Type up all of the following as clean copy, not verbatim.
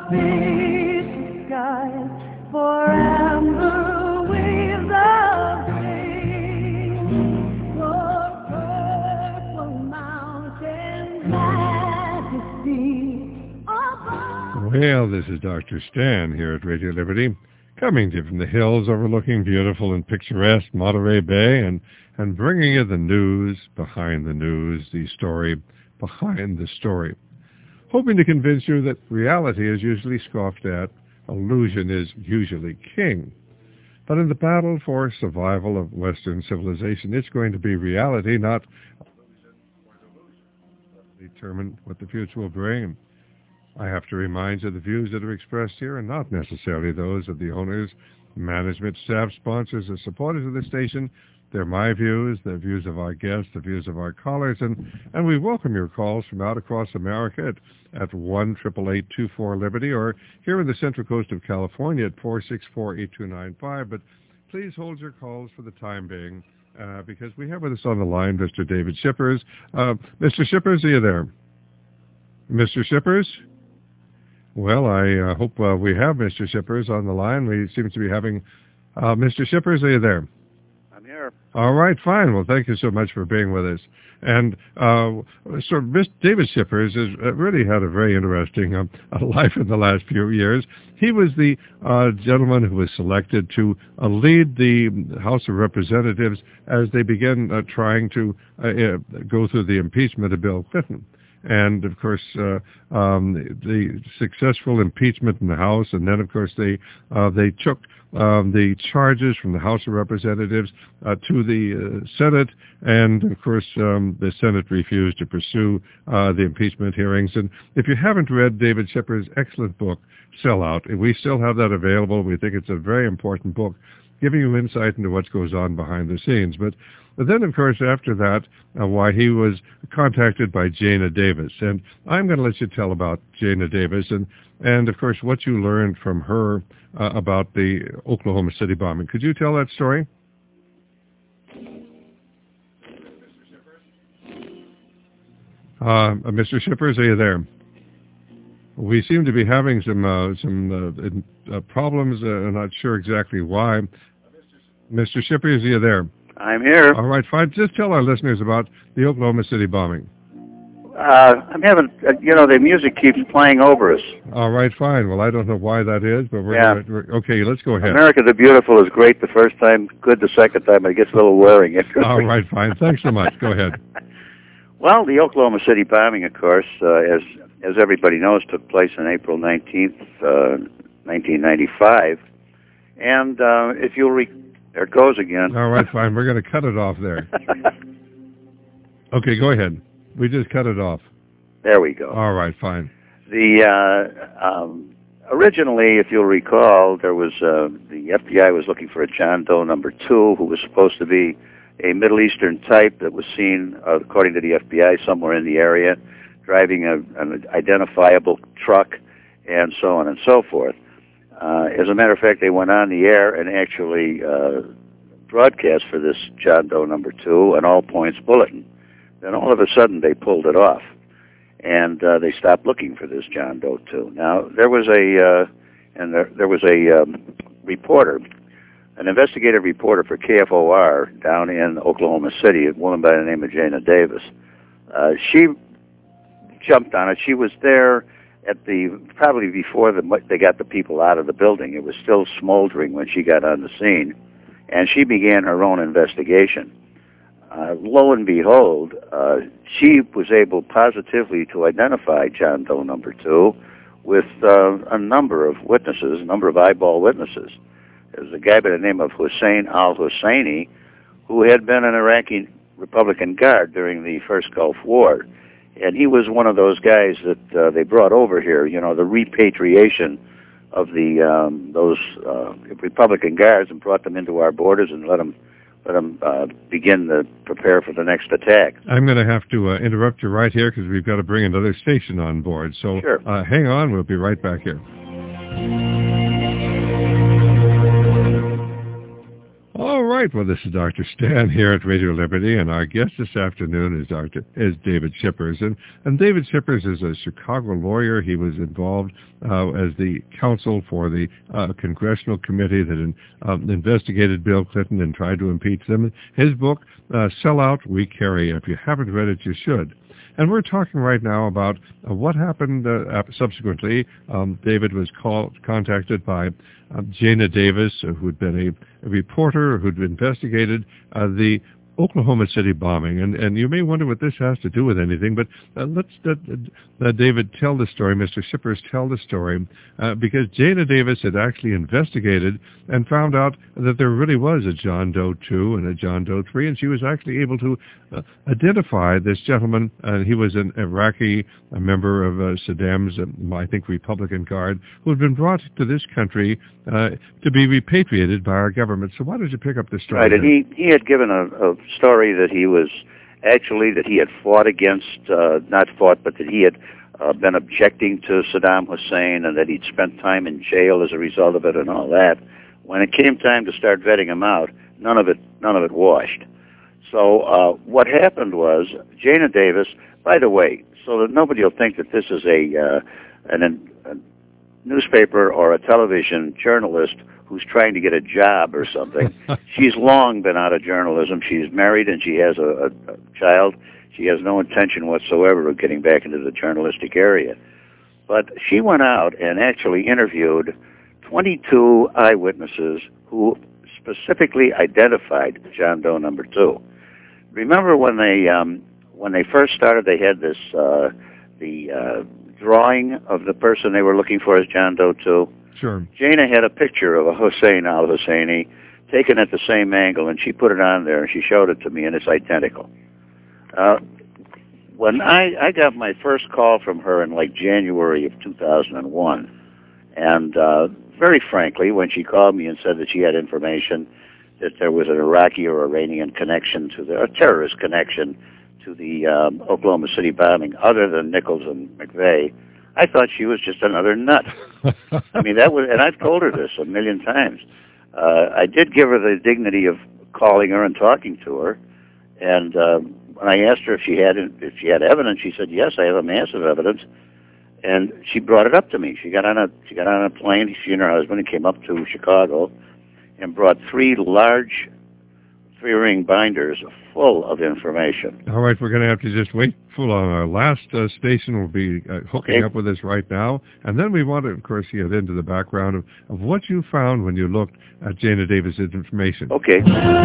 peaceful skies, for amber waves of grain, for purple mountains, majesty above. Well, this is Dr. Stan here at Radio Liberty, coming to you from the hills overlooking beautiful and picturesque Monterey Bay and bringing you the news behind the news, the story behind the story. Hoping to convince you that reality is usually scoffed at, illusion is usually king. But in the battle for survival of Western civilization, it's going to be reality, not illusion or delusion, that determine what the future will bring. I have to remind you the views that are expressed here are not necessarily those of the owners, management, staff, sponsors, or supporters of the station. They're my views, the views of our guests, the views of our callers, and we welcome your calls from out across America at 1-888-24-LIBERTY or here in the Central Coast of California at 464-8295. But please hold your calls for the time being because we have with us on the line Mr. David Schippers. Mr. Schippers, are you there? Mr. Schippers? Well, I hope we have Mr. Schippers on the line. We seem to be having... Mr. Schippers, are you there? I'm here. All right, fine. Well, thank you so much for being with us. And so Mr. David Schippers has really had a very interesting life in the last few years. He was the gentleman who was selected to lead the House of Representatives as they began trying to go through the impeachment of Bill Clinton. And, of course, the successful impeachment in the House, and then, of course, they took the charges from the House of Representatives to the Senate, and, of course, the Senate refused to pursue the impeachment hearings. And if you haven't read David Schippers' excellent book, Sellout, we still have that available. We think it's a very important book, giving you insight into what goes on behind the scenes. But then, of course, after that, why he was contacted by Jana Davis. And I'm going to let you tell about Jana Davis and of course, what you learned from her about the Oklahoma City bombing. Could you tell that story? Mr. Schippers, are you there? We seem to be having some problems. I'm not sure exactly why. Mr. Schippers, are you there? I'm here. All right, fine. Just tell our listeners about the Oklahoma City bombing. I'm having, the music keeps playing over us. All right, fine. Well, I don't know why that is, but okay, let's go ahead. America the Beautiful is great the first time, good the second time. It gets a little wearing. All right, fine. Thanks so much. Go ahead. Well, the Oklahoma City bombing, of course, as everybody knows, took place on April 19th, 1995. And if you'll there it goes again. All right, fine. We're going to cut it off there. Okay, go ahead. We just cut it off. There we go. All right, fine. Originally, if you'll recall, there was the FBI was looking for a John Doe number 2 who was supposed to be a Middle Eastern type that was seen, according to the FBI, somewhere in the area, driving an identifiable truck, and so on and so forth. As a matter of fact, they went on the air and actually broadcast for this John Doe number 2 an all-points bulletin. Then all of a sudden they pulled it off, and they stopped looking for this John Doe 2. Now there was a reporter, an investigative reporter for KFOR down in Oklahoma City, a woman by the name of Jana Davis. She jumped on it. She was there at probably before they got the people out of the building. It was still smoldering when she got on the scene, and she began her own investigation. Lo and behold, she was able positively to identify John Doe number 2 with a number of witnesses, a number of eyeball witnesses. There was a guy by the name of Hussein al-Husseini, who had been an Iraqi Republican Guard during the first Gulf War. And he was one of those guys that they brought over here, the repatriation of those Republican Guards, and brought them into our borders and let them begin to prepare for the next attack. I'm going to have to interrupt you right here because we've got to bring another station on board. So sure. Hang on, we'll be right back here. All right. right, well, this is Dr. Stan here at Radio Liberty, and our guest this afternoon is David Schippers. And David Schippers is a Chicago lawyer. He was involved as the counsel for the congressional committee that investigated Bill Clinton and tried to impeach them. His book, Sell Out, We Carry. If you haven't read it, you should. And we're talking right now about what happened subsequently. David was contacted by Jana Davis, who had been a reporter who'd investigated the Oklahoma City bombing. And you may wonder what this has to do with anything, but let's David tell the story, Mr. Schippers tell the story, because Jana Davis had actually investigated and found out that there really was a John Doe 2 and a John Doe 3, and she was actually able to identify this gentleman. He was an Iraqi, a member of Saddam's, I think, Republican Guard, who had been brought to this country to be repatriated by our government. So why don't you pick up this story? Right, and he had given a story that he was actually, that he had fought against, not fought, but that he had been objecting to Saddam Hussein, and that he'd spent time in jail as a result of it and all that. When it came time to start vetting him out, none of it washed. So what happened was, Jana Davis, by the way, so that nobody will think that this is a newspaper or a television journalist who's trying to get a job or something. She's long been out of journalism. She's married and she has a child. She has no intention whatsoever of getting back into the journalistic area. But she went out and actually interviewed 22 eyewitnesses who specifically identified John Doe number 2. Remember when they first started, they had this the drawing of the person they were looking for as John Doe 2. Sure. Jana had a picture of a Hussein al-Husseini taken at the same angle, and she put it on there, and she showed it to me, and it's identical. When I got my first call from her in like January of 2001, and very frankly, when she called me and said that she had information that there was an Iraqi or Iranian connection to a terrorist connection to the Oklahoma City bombing, other than Nichols and McVeigh, I thought she was just another nut. I mean, that was, and I've told her this a million times. I did give her the dignity of calling her and talking to her, and when I asked her if she had evidence, she said, "Yes, I have a massive evidence." And she brought it up to me. She got on a plane. She and her husband came up to Chicago and brought 3 large 3-ring binders full of information. All right, we're going to have to just wait for our last station. Will be hooking up with us right now. And then we want to, of course, get into the background of what you found when you looked at Jana Davis's information. Okay.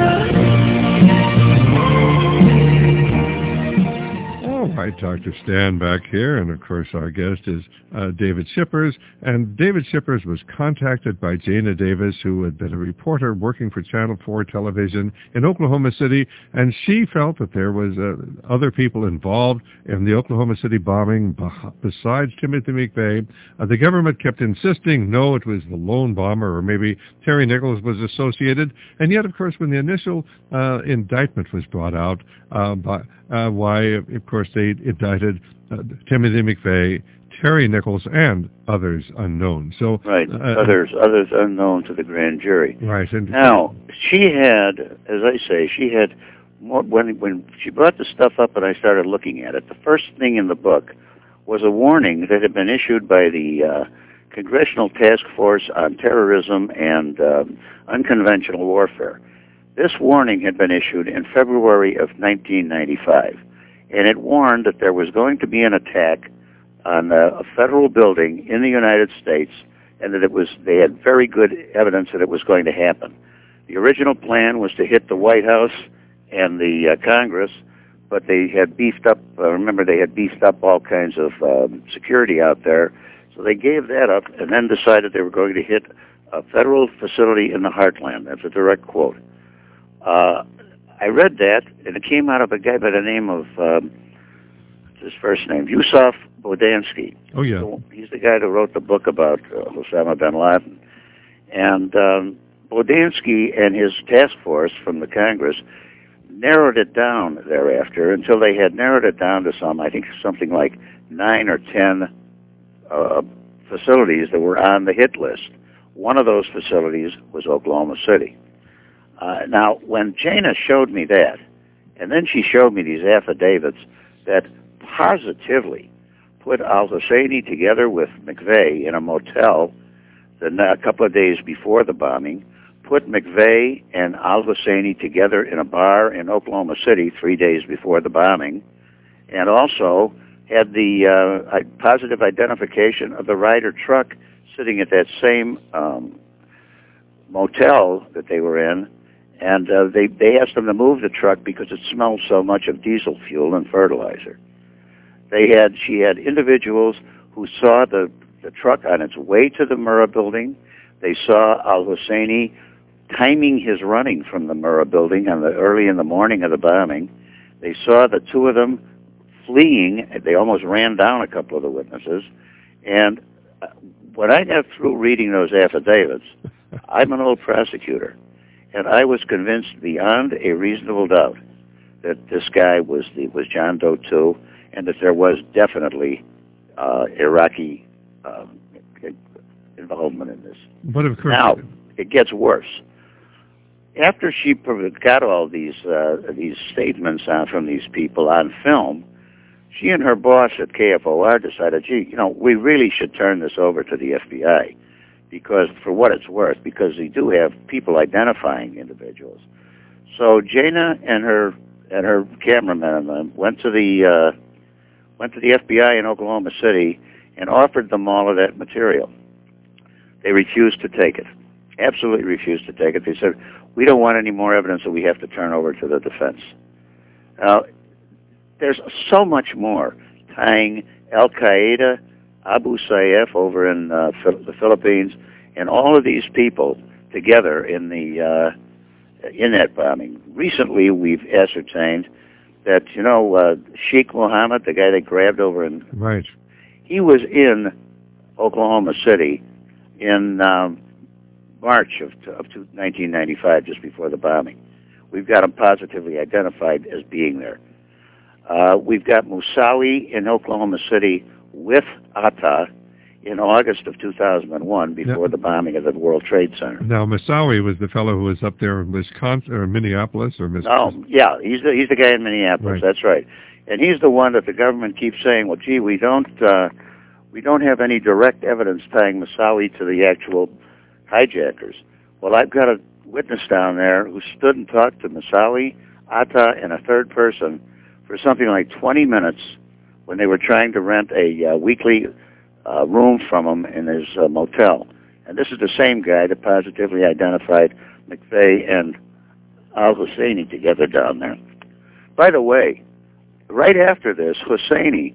All right, Dr. Stan back here, and of course our guest is David Schippers. And David Schippers was contacted by Jana Davis, who had been a reporter working for Channel 4 television in Oklahoma City, and she felt that there was other people involved in the Oklahoma City bombing besides Timothy McVeigh. The government kept insisting, no, it was the lone bomber, or maybe Terry Nichols was associated. And yet, of course, when the initial indictment was brought out, why, of course, they indicted Timothy McVeigh, Terry Nichols, and others unknown. So right, others unknown to the grand jury. Right. And now, she had, as I say, she had more, when she brought the stuff up and I started looking at it, the first thing in the book was a warning that had been issued by the Congressional Task Force on Terrorism and Unconventional Warfare. This warning had been issued in February of 1995, and it warned that there was going to be an attack on a federal building in the United States, and that they had very good evidence that it was going to happen. The original plan was to hit the White House and the Congress, but they had beefed up, remember they had beefed up all kinds of security out there, so they gave that up and then decided they were going to hit a federal facility in the heartland. That's a direct quote. I read that, and it came out of a guy by the name of, his first name, Yusuf Bodansky. Oh, yeah. So he's the guy that wrote the book about Osama bin Laden. And Bodansky and his task force from the Congress narrowed it down thereafter until they had narrowed it down to something like 9 or 10 facilities that were on the hit list. One of those facilities was Oklahoma City. Now, when Jana showed me that, and then she showed me these affidavits that positively put al-Husseini together with McVeigh in a motel a couple of days before the bombing, put McVeigh and al-Husseini together in a bar in Oklahoma City 3 days before the bombing, and also had the positive identification of the Ryder truck sitting at that same motel that they were in, and they asked them to move the truck because it smelled so much of diesel fuel and fertilizer. She had individuals who saw the truck on its way to the Murrah building. They saw al-Husseini timing his running from the Murrah building early in the morning of the bombing. They saw the two of them fleeing. They almost ran down a couple of the witnesses. And when I got through reading those affidavits, I'm an old prosecutor, and I was convinced beyond a reasonable doubt that this guy was John Doe 2, and that there was definitely Iraqi involvement in this. But of course, now it gets worse. After she got all these statements from these people on film, she and her boss at KFOR decided, we really should turn this over to the FBI, because for what it's worth, because they do have people identifying individuals. So Jana and her cameraman went to the FBI in Oklahoma City and offered them all of that material. They refused to take it. Absolutely refused to take it. They said, we don't want any more evidence that we have to turn over to the defense. Now, there's so much more tying Al-Qaeda, Abu Sayyaf over in the Philippines, and all of these people together in that bombing. Recently, we've ascertained that, Sheikh Mohammed, the guy they grabbed over in... Right. He was in Oklahoma City in March of 1995, just before the bombing. We've got him positively identified as being there. We've got Musawi in Oklahoma City with Atta in August of 2001, before the bombing of the World Trade Center. Now, Musawi was the fellow who was up there in Wisconsin or Minneapolis or Oh, yeah, he's the guy in Minneapolis. Right. That's right, and he's the one that the government keeps saying, well, gee, we don't have any direct evidence tying Musawi to the actual hijackers. Well, I've got a witness down there who stood and talked to Musawi, Atta, and a third person for something like 20 minutes when they were trying to rent a weekly room from him in his motel. And this is the same guy that positively identified McVeigh and al-Husseini together down there. By the way, right after this, Husseini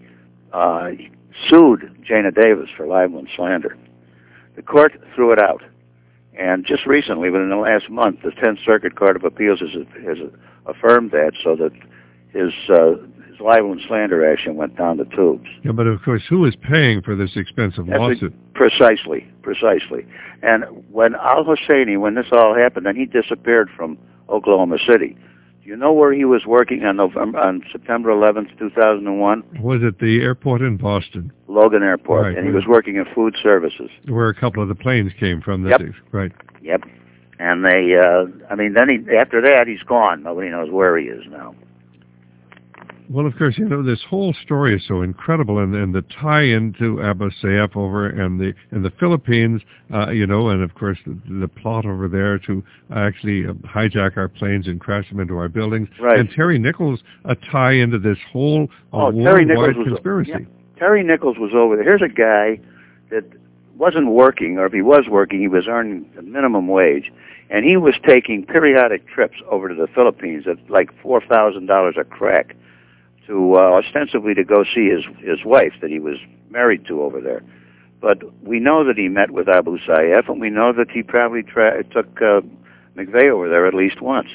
sued Jana Davis for libel and slander. The court threw it out. And just recently, within the last month, the 10th Circuit Court of Appeals has affirmed that, so that his libel and slander action went down the tubes. Yeah, but of course, who is paying for this expensive lawsuit? Precisely. And when al-Husseini, when this all happened, then he disappeared from Oklahoma City. Do you know where he was working on September 11th, 2001? Was it the airport in Boston? Logan Airport, right, and he was working in food services. Where a couple of the planes came from. Yep. Right. Yep. And they, after that, he's gone. Nobody knows where he is now. Well, of course, this whole story is so incredible, and the tie into Abu Sayyaf over in the Philippines, and of course the plot over there to actually hijack our planes and crash them into our buildings. Right. And Terry Nichols a tie into this whole worldwide conspiracy. Yeah. Terry Nichols was over there. Here's a guy that wasn't working, or if he was working, he was earning the minimum wage, and he was taking periodic trips over to the Philippines at like $4,000 a crack to ostensibly to go see his wife that he was married to over there. But we know that he met with Abu Sayyaf, and we know that he probably took McVeigh over there at least once.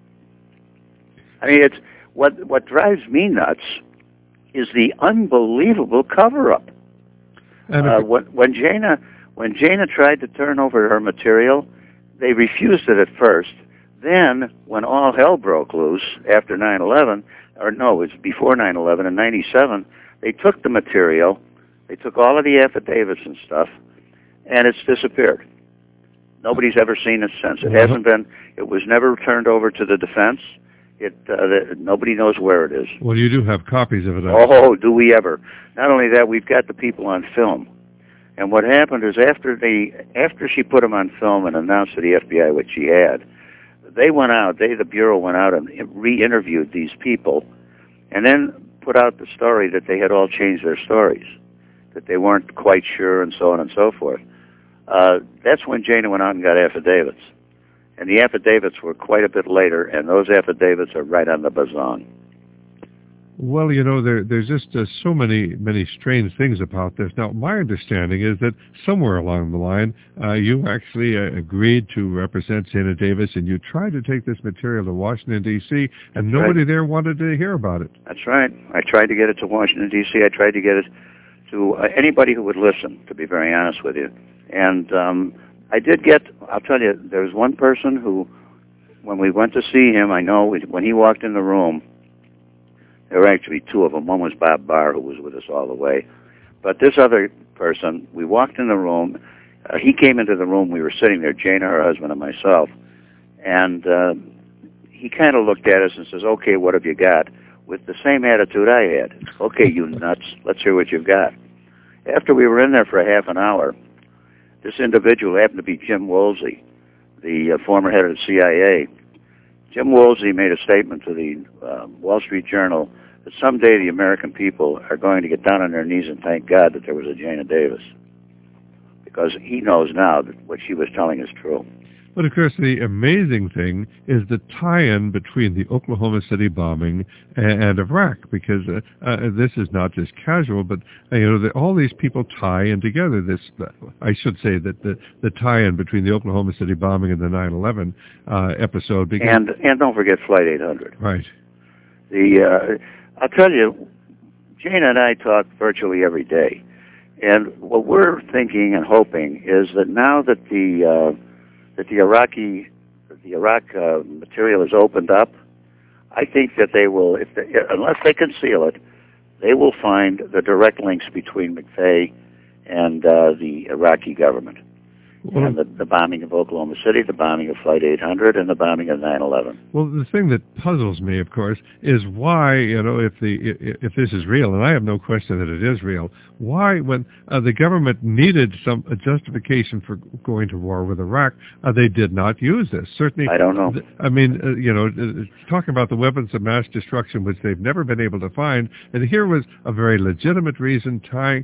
I mean, it's what drives me nuts is the unbelievable cover-up. When Jana tried to turn over her material, they refused it at first. Then, when all hell broke loose after 9/11, or no, it was before 9/11 in 97, they took the material, they took all of the affidavits and stuff, and it's disappeared. Nobody's ever seen it since. It hasn't been. It was never turned over to the defense. Nobody knows where it is. Well, you do have copies of it. Oh, do we ever? Not only that, we've got the people on film. And what happened is after she put them on film and announced to the FBI what she had, the Bureau went out and re-interviewed these people, and then put out the story that they had all changed their stories, that they weren't quite sure, and so on and so forth. That's when Jana went out and got affidavits. And the affidavits were quite a bit later, and those affidavits are right on the bazong. Well, there's just so many strange things about this. Now, my understanding is that somewhere along the line, you actually agreed to represent Jana Davis, and you tried to take this material to Washington, D.C., and nobody there wanted to hear about it. That's right. I tried to get it to Washington, D.C. I tried to get it to anybody who would listen, to be very honest with you. And I did get, I'll tell you, there was one person who, when we went to see him, I know when he walked in the room, there were actually two of them. One was Bob Barr, who was with us all the way. But this other person, we walked in the room. He came into the room. We were sitting there, Jana, her husband, and myself. And he kind of looked at us and says, "Okay, what have you got?" With the same attitude I had. "Okay, you nuts. Let's hear what you've got." After we were in there for a half an hour, this individual happened to be Jim Woolsey, the former head of the CIA. Jim Woolsey made a statement to the Wall Street Journal that someday the American people are going to get down on their knees and thank God that there was a Jana Davis, because he knows now that what she was telling is true. But, of course, the amazing thing is the tie-in between the Oklahoma City bombing and Iraq, because this is not just casual, but all these people tie in together. I should say that the tie-in between the Oklahoma City bombing and the 9/11 episode. And don't forget Flight 800. Right. I'll tell you, Jana and I talk virtually every day, and what we're thinking and hoping is that now that the Iraq material is opened up, I think that they will, unless they conceal it, they will find the direct links between McVeigh and the Iraqi government. Well, and the bombing of Oklahoma City, the bombing of Flight 800, and the bombing of 9/11. Well, the thing that puzzles me, of course, is why, if this is real, and I have no question that it is real, why, when the government needed a justification for going to war with Iraq, they did not use this. Certainly, I don't know. I mean, talking about the weapons of mass destruction, which they've never been able to find, and here was a very legitimate reason tying,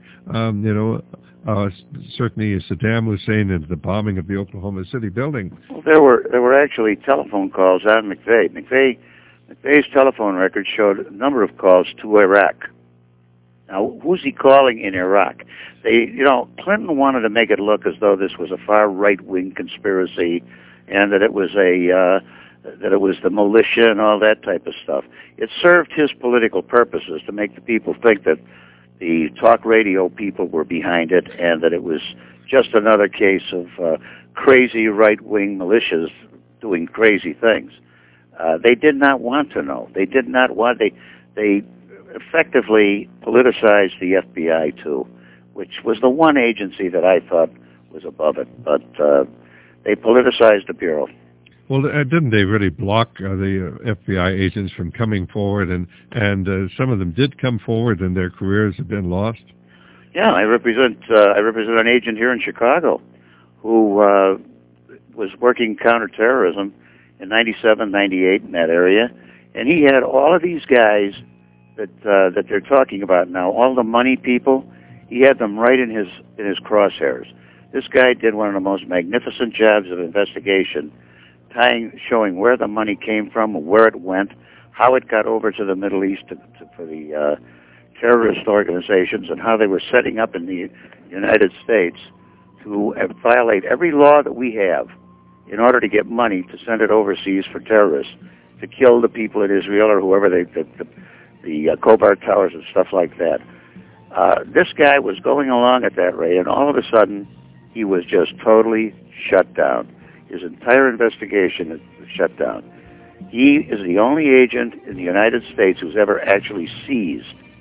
certainly Saddam Hussein into the bombing of the Oklahoma City building. Well, there were actually telephone calls on McVeigh. McVeigh's telephone record showed a number of calls to Iraq. Now, who's he calling in Iraq? Clinton wanted to make it look as though this was a far right-wing conspiracy, and that it was the militia and all that type of stuff. It served his political purposes to make the people think that the talk radio people were behind it, and that it was just another case of crazy right-wing militias doing crazy things. They did not want to know. They did not want. They effectively politicized the FBI too, which was the one agency that I thought was above it. But they politicized the Bureau. Well, didn't they really block the FBI agents from coming forward, and some of them did come forward, and their careers have been lost? Yeah, I represent an agent here in Chicago who was working counterterrorism in '97, '98 in that area, and he had all of these guys that they're talking about now, all the money people. He had them right in his crosshairs. This guy did one of the most magnificent jobs of investigation, showing where the money came from, where it went, how it got over to the Middle East for the terrorist organizations, and how they were setting up in the United States to violate every law that we have in order to get money to send it overseas for terrorists, to kill the people in Israel or whoever the Khobar Towers and stuff like that. This guy was going along at that rate, and all of a sudden, he was just totally shut down. His entire investigation is shut down. He is the only agent in the United States who's ever actually seized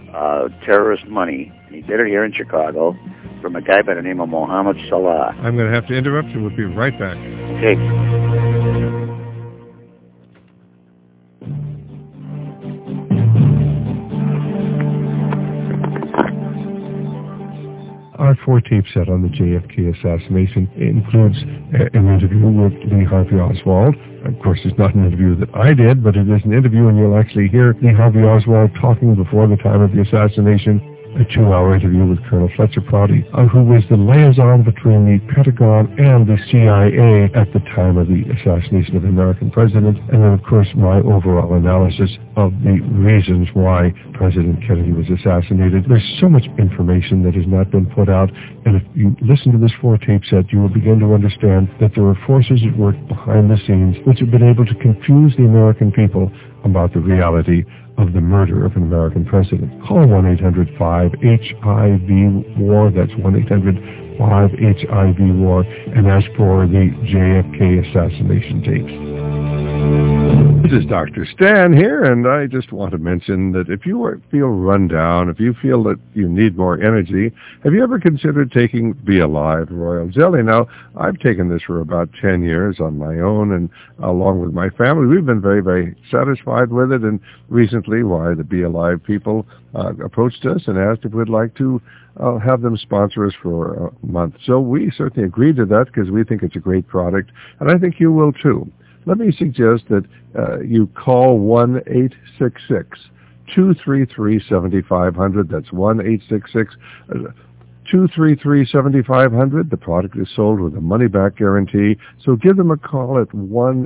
terrorist money. He did it here in Chicago from a guy by the name of Mohammed Salah. I'm going to have to interrupt and we'll be right back. Okay. Our 4-tape set on the JFK assassination includes an interview with Lee Harvey Oswald. Of course, it's not an interview that I did, but it is an interview, and you'll actually hear Lee Harvey Oswald talking before the time of the assassination. A 2-hour interview with Colonel Fletcher Prouty, who was the liaison between the Pentagon and the CIA at the time of the assassination of the American president, and then, of course, my overall analysis of the reasons why President Kennedy was assassinated. There's so much information that has not been put out, and if you listen to this 4-tape set, you will begin to understand that there are forces at work behind the scenes which have been able to confuse the American people about the reality of the murder of an American president. Call 1-800-5-HIV-WAR, that's 1-800-5-HIV-WAR, and ask for the JFK assassination tapes. This is Dr. Stan here, and I just want to mention that if you feel run down, if you feel that you need more energy, have you ever considered taking Be Alive Royal Jelly? Now, I've taken this for about 10 years on my own, and along with my family, we've been very, very satisfied with it, and recently, the Be Alive people approached us and asked if we'd like to have them sponsor us for a month. So we certainly agreed to that because we think it's a great product, and I think you will too. Let me suggest that you call 1-866-233-7500. That's 1-866-233-7500. The product is sold with a money-back guarantee. So give them a call at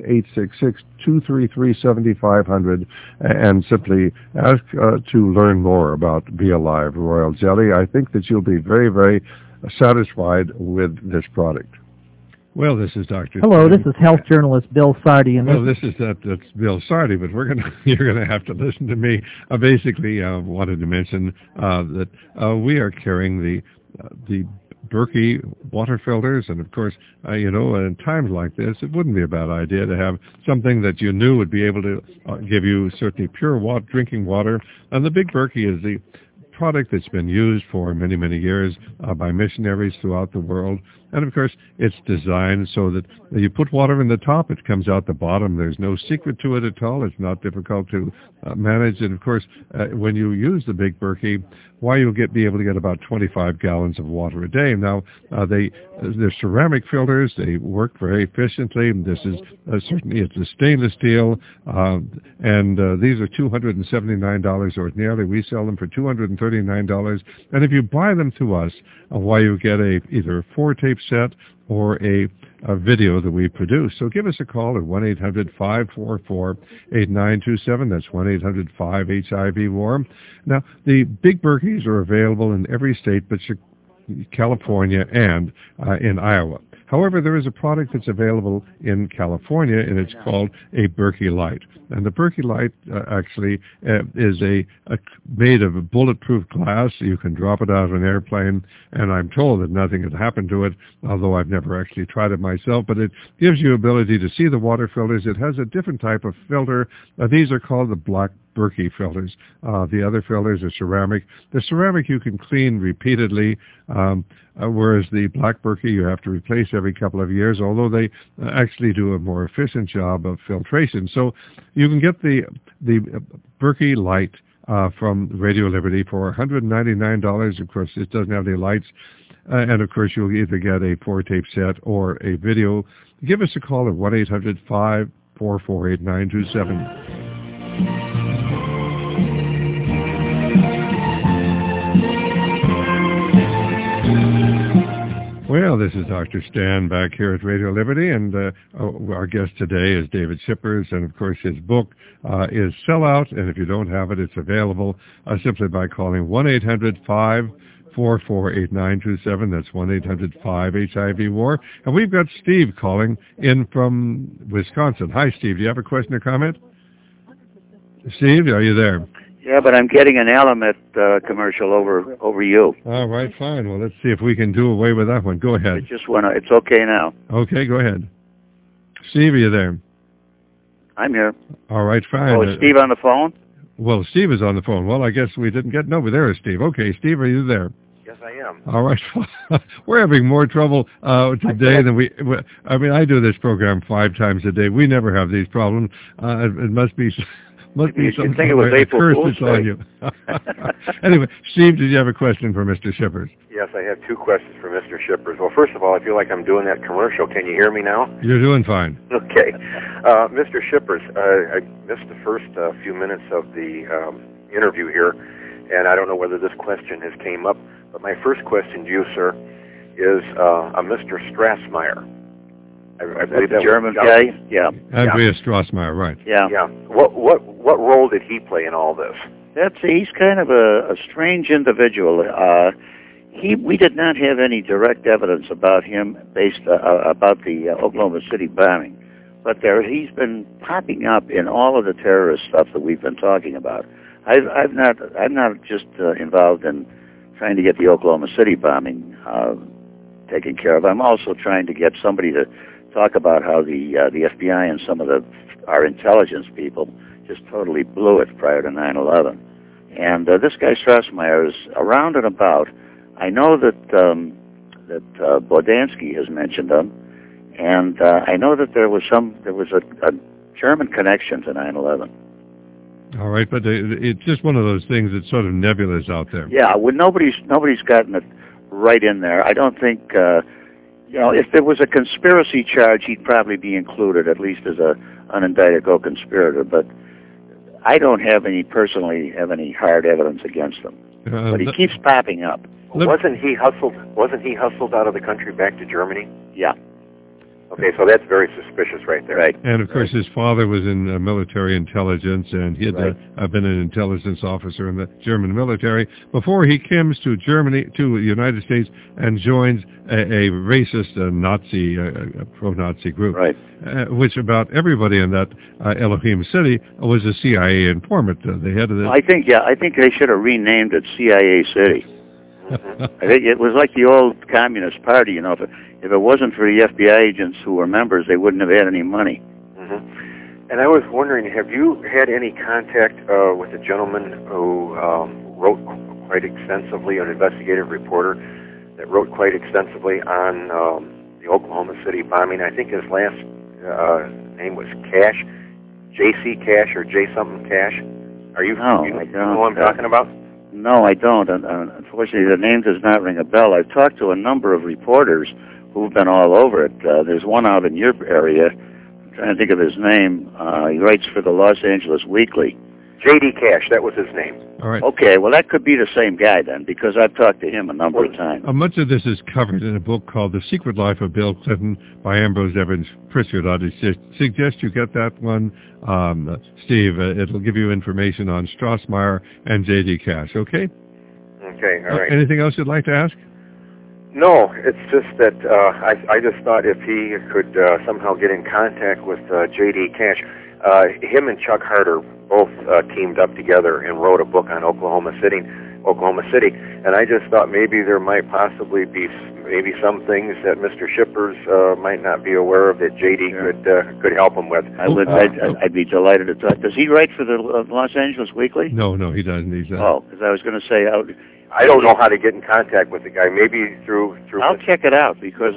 1-866-233-7500 and simply ask to learn more about Be Alive Royal Jelly. I think that you'll be very, very satisfied with this product. Well, this is Dr. Hello, this is health journalist Bill Sardi. And that's Bill Sardi, but you're gonna have to listen to me. I basically wanted to mention that we are carrying the Berkey water filters, and of course, in times like this, it wouldn't be a bad idea to have something that you knew would be able to give you certainly pure drinking water. And the Big Berkey is the product that's been used for many, many years by missionaries throughout the world. And of course, it's designed so that you put water in the top, it comes out the bottom. There's no secret to it at all. It's not difficult to manage. And of course, when you use the Big Berkey, you'll be able to get about 25 gallons of water a day. Now, they're ceramic filters. They work very efficiently. This is certainly, it's a stainless steel, and these are $279 ordinarily. We sell them for $239. And if you buy them to us, you get either a 4-tape set or a video that we produce. So give us a call at 1-800-544-8927. That's 1-800-5-HIV-WAR. Now, the Big Berkeys are available in every state but California and in Iowa. However, there is a product that's available in California, and it's called a Berkey Light. And the Berkey Light actually is made of a bulletproof glass. You can drop it out of an airplane, and I'm told that nothing has happened to it, although I've never actually tried it myself. But it gives you ability to see the water filters. It has a different type of filter. These are called the black Berkey filters. The other filters are ceramic. The ceramic you can clean repeatedly, whereas the black Berkey you have to replace every couple of years, although they actually do a more efficient job of filtration. So you can get the Berkey Light from Radio Liberty for $199. Of course, it doesn't have any lights. And of course, you'll either get a 4-tape set or a video. Give us a call at 1-800-544-8927. Well, this is Dr. Stan back here at Radio Liberty, and our guest today is David Schippers, and of course his book is Sellout, and if you don't have it, it's available simply by calling 1-800-544-8927. That's 1-800-5-HIV-WAR. And we've got Steve calling in from Wisconsin. Hi, Steve. Do you have a question or comment? Steve, are you there? Yeah, but I'm getting an Element commercial over you. All right, fine. Well, let's see if we can do away with that one. Go ahead. It just went. It's okay now. Okay, go ahead. Steve, are you there? I'm here. All right, fine. Oh, is Steve on the phone? Well, Steve is on the phone. Well, I guess we didn't get... No, but there is Steve. Okay, Steve, are you there? Yes, I am. All right. We're having more trouble today than we... I mean, I do this program 5 times a day. We never have these problems. It must be... Must be some think it was April curse Fool's that's on Day. you. Anyway, Steve, did you have a question for Mr. Shippers? Yes, I have 2 questions for Mr. Shippers. Well, first of all, I feel like I'm doing that commercial. Can you hear me now? You're doing fine. Okay. Mr. Shippers, I missed the first few minutes of the interview here, and I don't know whether this question has came up, but my first question to you, sir, is a Mr. Strassmeyer. I believe that German was guy? Yeah. Andreas Strassmeyer, right. Yeah. Yeah. What role did he play in all this? He's kind of a strange individual. We did not have any direct evidence about him about the Oklahoma City bombing, but he's been popping up in all of the terrorist stuff that we've been talking about. I'm not just involved in trying to get the Oklahoma City bombing taken care of. I'm also trying to get somebody to talk about how the FBI and some of our intelligence people just totally blew it prior to 9/11. And this guy Strassmeyer is around and about. I know that Bodansky has mentioned him, and I know that there was a German connection to 9/11. All right, but it's just one of those things that's sort of nebulous out there. Yeah, well, nobody's gotten it right in there. I don't think. If there was a conspiracy charge, he'd probably be included, at least as a unindicted co-conspirator. But I don't personally have any hard evidence against him. But he keeps popping up. Wasn't he hustled out of the country back to Germany? Yeah. Okay, so that's very suspicious right there. Right. And, of course, his father was in military intelligence, and he had been an intelligence officer in the German military before he comes to the United States, and joins a racist Nazi, a pro-Nazi group, right. Which about everybody in that Elohim City was a CIA informant. They had I think they should have renamed it CIA City. I think it was like the old Communist Party, if it wasn't for the FBI agents who were members, they wouldn't have had any money. Mm-hmm. And I was wondering, have you had any contact with a gentleman who wrote quite extensively, an investigative reporter that wrote quite extensively on the Oklahoma City bombing? I think his last name was Cash, J.C. Cash or J something Cash. You know who I'm talking about? No, I don't. Unfortunately, the name does not ring a bell. I've talked to a number of reporters who've been all over it. There's one out in your area. I'm trying to think of his name. He writes for the Los Angeles Weekly. J.D. Cash, that was his name. All right. Okay, well, that could be the same guy then, because I've talked to him a number of times. Much of this is covered in a book called The Secret Life of Bill Clinton by Ambrose Evans Pritchard. I'd suggest you get that one, Steve. It'll give you information on Strassmeyer and J.D. Cash, okay? Okay, all right. Anything else you'd like to ask? No, it's just that I just thought if he could somehow get in contact with J.D. Cash. Him and Chuck Harder both teamed up together and wrote a book on Oklahoma City, and I just thought maybe there might possibly be some things that Mr. Shippers might not be aware of that J.D. could help him with. I'd be delighted to talk. Does he write for the Los Angeles Weekly? No, he doesn't. Because I was going to say, I don't know how to get in contact with the guy. Maybe through. I'll check it out because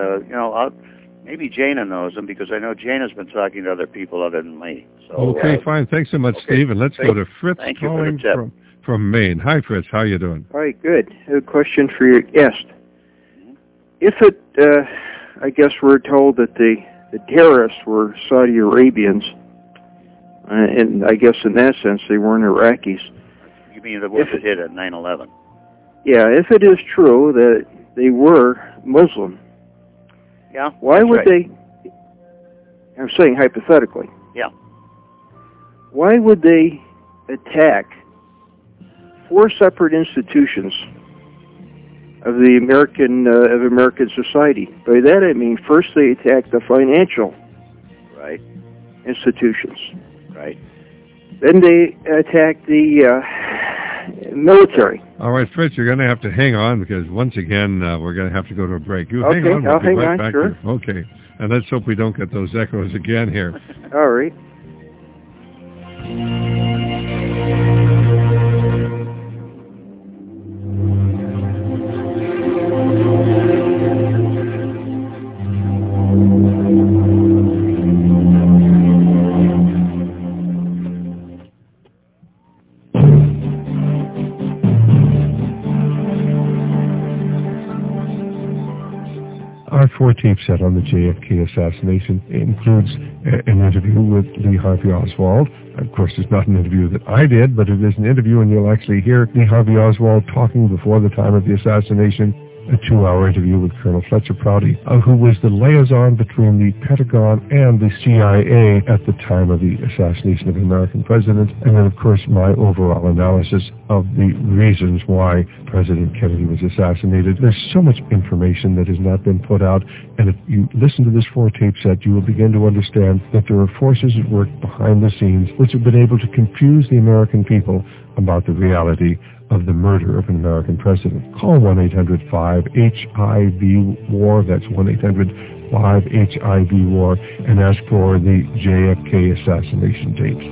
maybe Jana knows him, because I know Jana's been talking to other people other than me. So, okay, fine. Thanks so much, Steve. And let's go to Fritz calling from Maine. Hi, Fritz. How you doing? All right, good. I have a question for your guest. If I guess we're told that the terrorists were Saudi Arabians, and I guess in that sense they weren't Iraqis. You mean the ones that hit at 9/11? Yeah, if it is true that they were Muslim, yeah. Why would they? I'm saying hypothetically. Yeah. Why would they attack 4 separate institutions of the American society? By that I mean, first they attacked the financial institutions. Right. Then they attacked the military. All right, Fritz, you're going to have to hang on, because once again, we're going to have to go to a break. You okay, hang on. I'll hang on, sure. Okay, and let's hope we don't get those echoes again here. All right. Our 4-tape set on the JFK assassination includes an interview with Lee Harvey Oswald. Of course, it's not an interview that I did, but it is an interview, and you'll actually hear Lee Harvey Oswald talking before the time of the assassination. A 2-hour interview with Colonel Fletcher Prouty, who was the liaison between the Pentagon and the CIA at the time of the assassination of the American president, and then, of course, my overall analysis of the reasons why President Kennedy was assassinated. There's so much information that has not been put out, and if you listen to this 4-tape set, you will begin to understand that there are forces at work behind the scenes which have been able to confuse the American people about the reality of the murder of an American president. Call 1-800-5-HIV-WAR, that's 1-800-5-HIV-WAR, and ask for the JFK assassination date.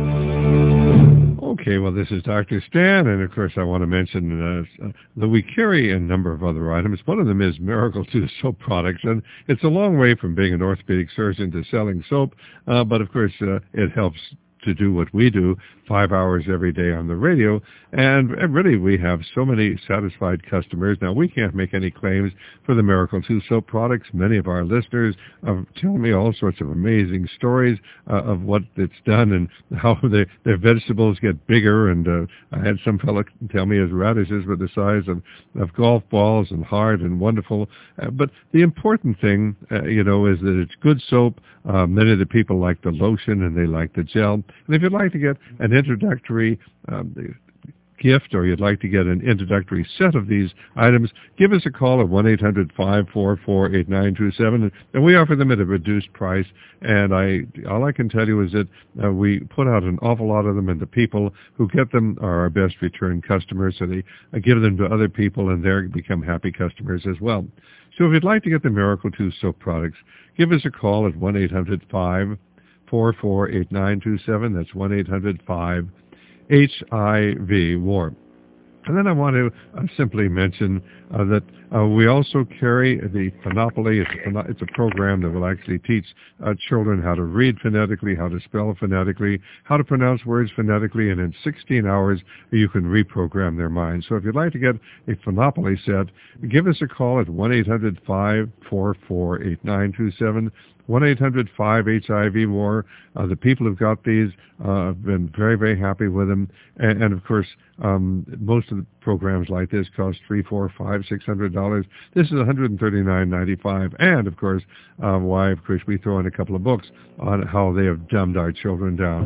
Okay, well, this is Dr. Stan, and of course I want to mention that we carry a number of other items. One of them is Miracle 2 soap products, and it's a long way from being an orthopedic surgeon to selling soap, but of course it helps to do what we do 5 hours every day on the radio, and really we have so many satisfied customers. Now, we can't make any claims for the Miracle 2 soap products. Many of our listeners tell me all sorts of amazing stories of what it's done and how their vegetables get bigger, and I had some fellow tell me his radishes were the size of golf balls and hard and wonderful, but the important thing, is that it's good soap. Many of the people like the lotion and they like the gel. And if you'd like to get an introductory gift, or you'd like to get an introductory set of these items, give us a call at 1-800-544-8927, and we offer them at a reduced price. And all I can tell you is that we put out an awful lot of them, and the people who get them are our best return customers, so they give them to other people, and they become happy customers as well. So if you'd like to get the Miracle 2 soap products, give us a call at 1-800-544-8927. That's 1-800-5-HIV-WAR. And then I want to simply mention that we also carry the Phonopoly. It's a program that will actually teach children how to read phonetically, how to spell phonetically, how to pronounce words phonetically, and in 16 hours you can reprogram their minds. So if you'd like to get a Phonopoly set, give us a call at 1-800-544-8927. 1-800-5-HIV-WAR. The people who've got these have been very, very happy with them. And of course, most of the programs like this cost $300, $400, $500, $600. This is $139.95. And of course, we throw in a couple of books on how they have dumbed our children down.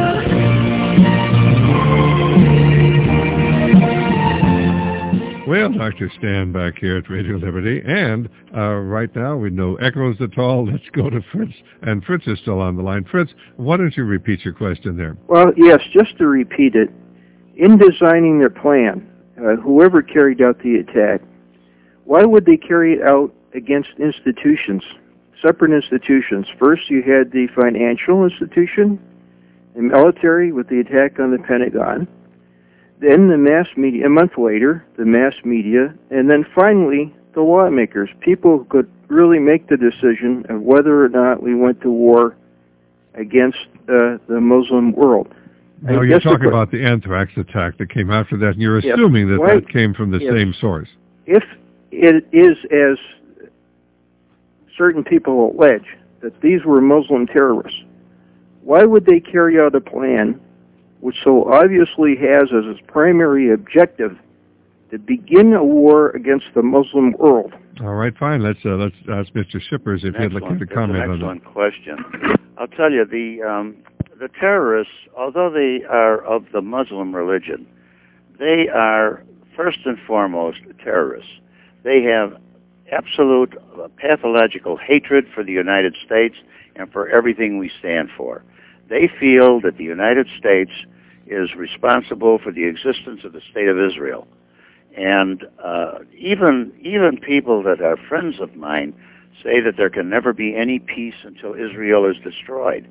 Well, Dr. Stan back here at Radio Liberty, and right now with no echoes at all, let's go to Fritz, and Fritz is still on the line. Fritz, why don't you repeat your question there? Well, yes, just to repeat it, in designing their plan, whoever carried out the attack, why would they carry it out against institutions, separate institutions? First, you had the financial institution, the military with the attack on the Pentagon, then the mass media, a month later, the mass media, and then finally the lawmakers, people who could really make the decision of whether or not we went to war against the Muslim world. Now, you're talking about the anthrax attack that came after that, and you're assuming that came from the same source. If it is, as certain people allege, that these were Muslim terrorists, why would they carry out a plan which so obviously has as its primary objective to begin a war against the Muslim world? All right, fine. Let's ask Mr. Shippers if he'd like to comment on that. Excellent question. I'll tell you, the terrorists, although they are of the Muslim religion, they are first and foremost terrorists. They have absolute pathological hatred for the United States and for everything we stand for. They feel that the United States is responsible for the existence of the State of Israel. And even people that are friends of mine say that there can never be any peace until Israel is destroyed.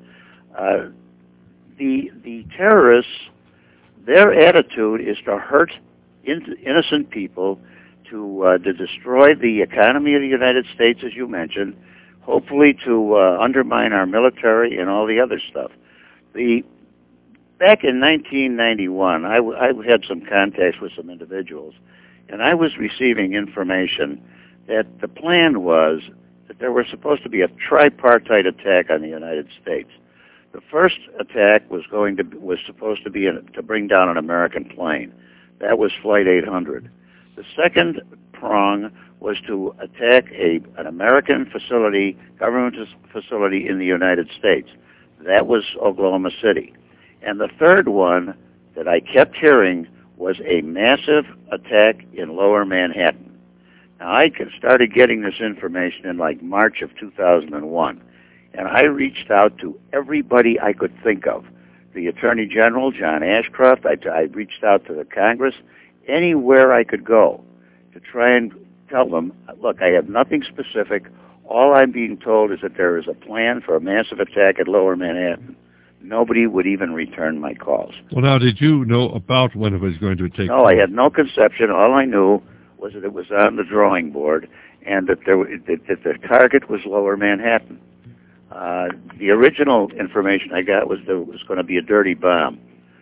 The terrorists, their attitude is to hurt innocent people, to destroy the economy of the United States, as you mentioned, hopefully to undermine our military and all the other stuff. Back in 1991, I had some contacts with some individuals, and I was receiving information that the plan was that there was supposed to be a tripartite attack on the United States. The first attack was supposed to be to bring down an American plane. That was Flight 800. The second prong was to attack an American facility, government facility in the United States. That was Oklahoma City. And the third one that I kept hearing was a massive attack in Lower Manhattan. Now, I started getting this information in like March of 2001, and I reached out to everybody I could think of. The Attorney General, John Ashcroft, I reached out to the Congress, anywhere I could go to try and tell them, look, I have nothing specific. All I'm being told is that there is a plan for a massive attack at Lower Manhattan. Nobody would even return my calls. Well, now, did you know about when it was going to take place? No, I had no conception. All I knew was that it was on the drawing board and that that the target was Lower Manhattan. The original information I got was there was going to be a dirty bomb.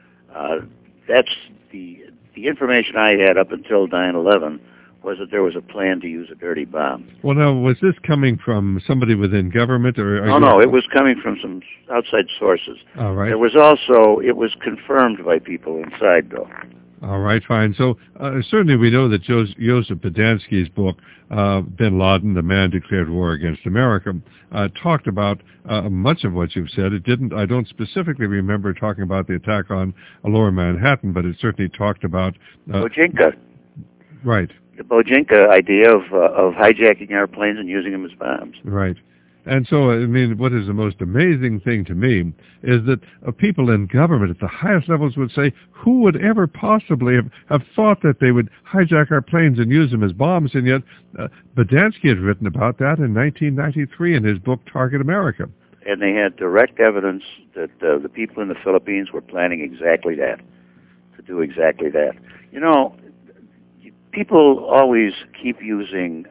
That's the information I had up until 9/11 was that there was a plan to use a dirty bomb. Well, now, was this coming from somebody within government? Or No, it was coming from some outside sources. All right. It was confirmed by people inside, though. All right, fine. So certainly we know that Joseph Bodansky's book, Bin Laden, The Man Declared War Against America, talked about much of what you've said. It didn't. I don't specifically remember talking about the attack on Lower Manhattan, but it certainly talked about Bojinka. Right. The Bojinka idea of hijacking airplanes and using them as bombs. Right. And so, I mean, what is the most amazing thing to me is that people in government at the highest levels would say, who would ever possibly have thought that they would hijack our planes and use them as bombs? And yet, Bodansky had written about that in 1993 in his book, Target America. And they had direct evidence that the people in the Philippines were planning exactly that, to do exactly that. You know, people always keep using...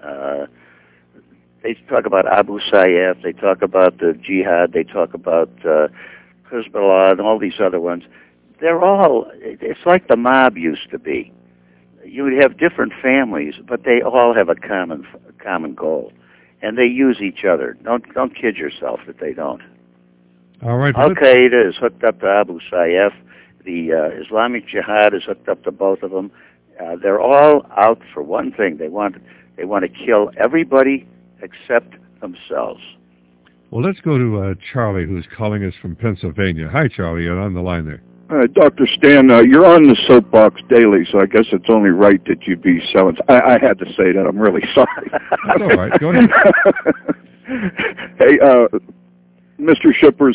they talk about Abu Sayyaf, they talk about the Jihad, they talk about Hezbollah and all these other ones. They're all, it's like the mob used to be. You would have different families, but they all have a common goal. And they use each other. Don't kid yourself that they don't. All right. Al-Qaeda is hooked up to Abu Sayyaf. The Islamic Jihad is hooked up to both of them. They're all out for one thing. They want to kill everybody except themselves. Well, let's go to Charlie, who's calling us from Pennsylvania. Hi, Charlie. You're on the line there. Dr. Stan, you're on the Soapbox Daily, so I guess it's only right that you be selling. I had to say that. I'm really sorry. That's all right. Go ahead. Hey, Mr. Shippers,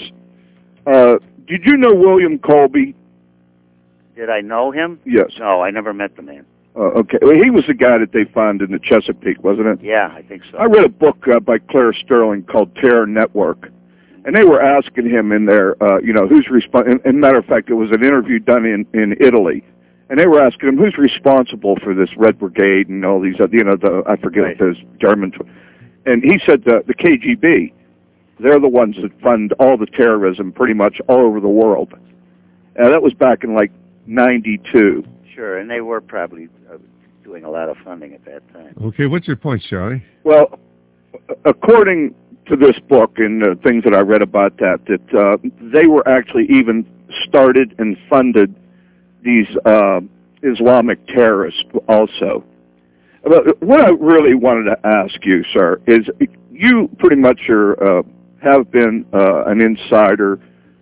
did you know William Colby? Did I know him? Yes. No, I never met the man. Okay. Well, he was the guy that they found in the Chesapeake, wasn't it? Yeah, I think so. I read a book by Claire Sterling called Terror Network, and they were asking him in there, who's responsible. And matter of fact, it was an interview done in Italy, and they were asking him who's responsible for this Red Brigade and all these, I forget right. those Germans. And he said the KGB, they're the ones that fund all the terrorism pretty much all over the world. That was back in like 92. Sure, and they were probably doing a lot of funding at that time. Okay, what's your point, Charlie? Well, according to this book and things that I read about that they were actually even started and funded these Islamic terrorists also. But what I really wanted to ask you, sir, is you pretty much have been an insider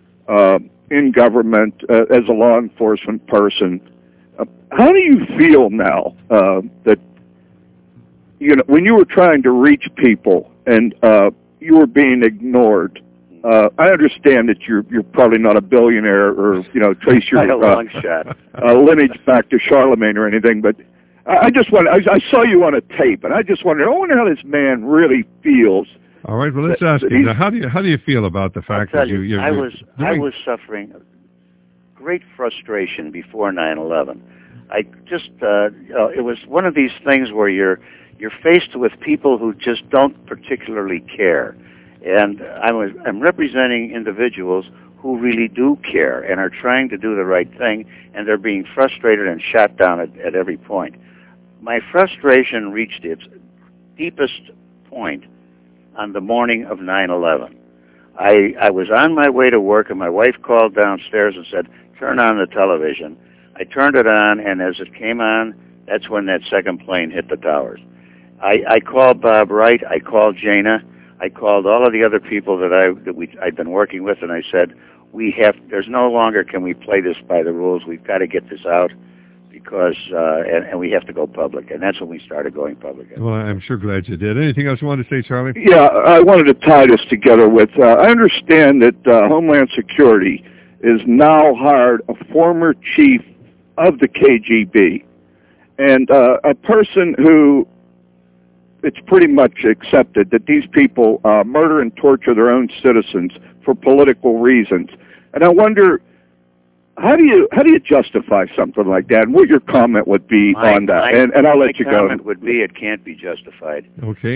in government as a law enforcement person. How do you feel now that, when you were trying to reach people and you were being ignored? I understand that you're probably not a billionaire or, trace your long shot. lineage back to Charlemagne or anything, but I saw you on a tape, and I just wondered, I wonder how this man really feels. All right, well, let's ask you, now, how do you feel about the fact that I was suffering great frustration before 9/11. I just, it was one of these things where you're faced with people who just don't particularly care, and I'm representing individuals who really do care and are trying to do the right thing, and they're being frustrated and shot down at every point. My frustration reached its deepest point on the morning of 9/11. I was on my way to work, and my wife called downstairs and said, "Turn on the television." I turned it on, and as it came on, that's when that second plane hit the towers. I called Bob Wright. I called Jana. I called all of the other people that I'd been working with, and I said, there's no longer can we play this by the rules. We've got to get this out because, and we have to go public. And that's when we started going public. Well, I'm sure glad you did. Anything else you want to say, Charlie? Yeah, I wanted to tie this together with, I understand that Homeland Security is now hired a former chief of the KGB, and a person who it's pretty much accepted that these people murder and torture their own citizens for political reasons. And I wonder, how do you justify something like that? And what your comment would be on that? And I'll let you go. My comment would be it can't be justified. Okay.